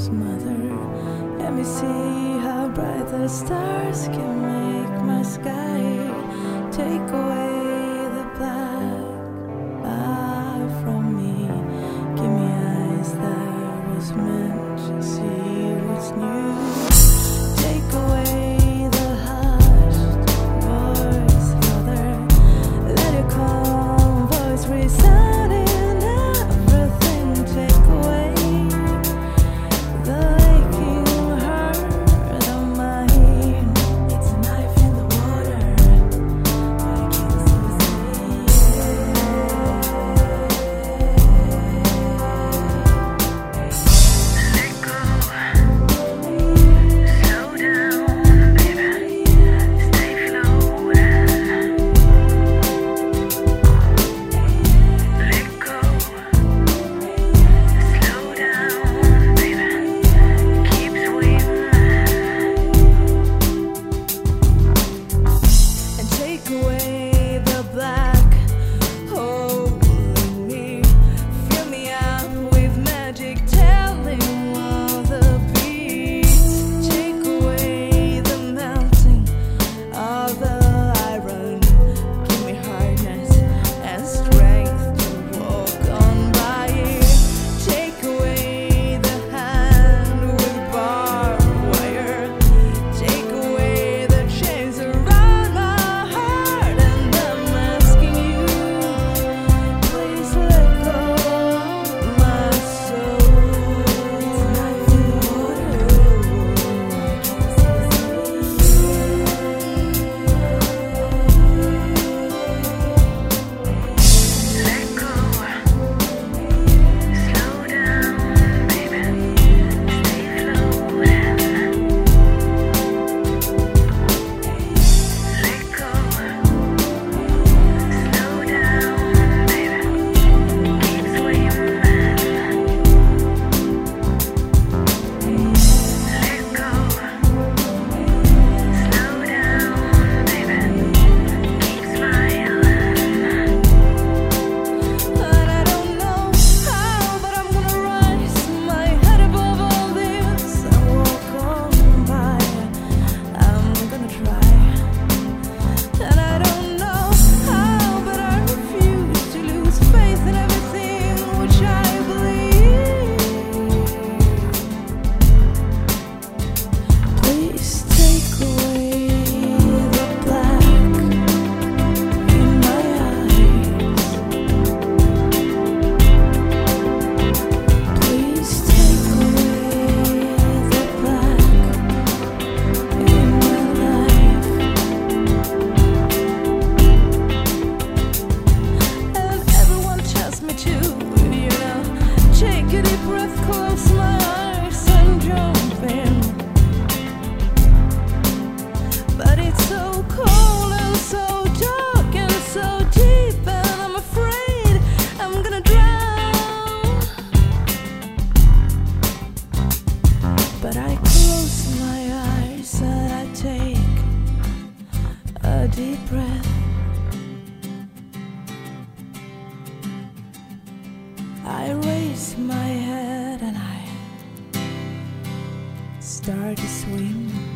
close, mother. Let me see how bright the stars can make my sky. Take away the black from me. Give me eyes that was meant to see what's new. Take away the hushed voice, mother. Let your calm voice resound in everything. Take away the aching hurt of my heart. It's a knife in the water, but I can't see the sea. Let go, slow down, baby, stay floating. Let go, slow down, baby, keep swimming. And take away the black hole in me. Fill me up with magic, telling all the beats. Take away the melting of the iron. Give me hardness and strength to walk on by it. Take away the hand with barbed wire. Take away the chains around my heart, and I'm asking you, please let go of my soul. It's a knife in the water, let go, slow down, baby, stay floating. Let go, slow down, baby, keep swimming. Let go, slow down, baby, keep smiling. But I don't know how, but I'm gonna rise my head above all this and walk on by. I'm gonna try. And I don't know how, but I refuse to lose faith in everything which I believe. Please take away the black in my eyes. Please take away the black in my life. And everyone tells me to, take a deep breath, close my eyes and jump in. But it's so cold and so dark and so deep, and I'm afraid I'm gonna drown. But I close my eyes and I take a deep breath. I raise my head and I start to swim.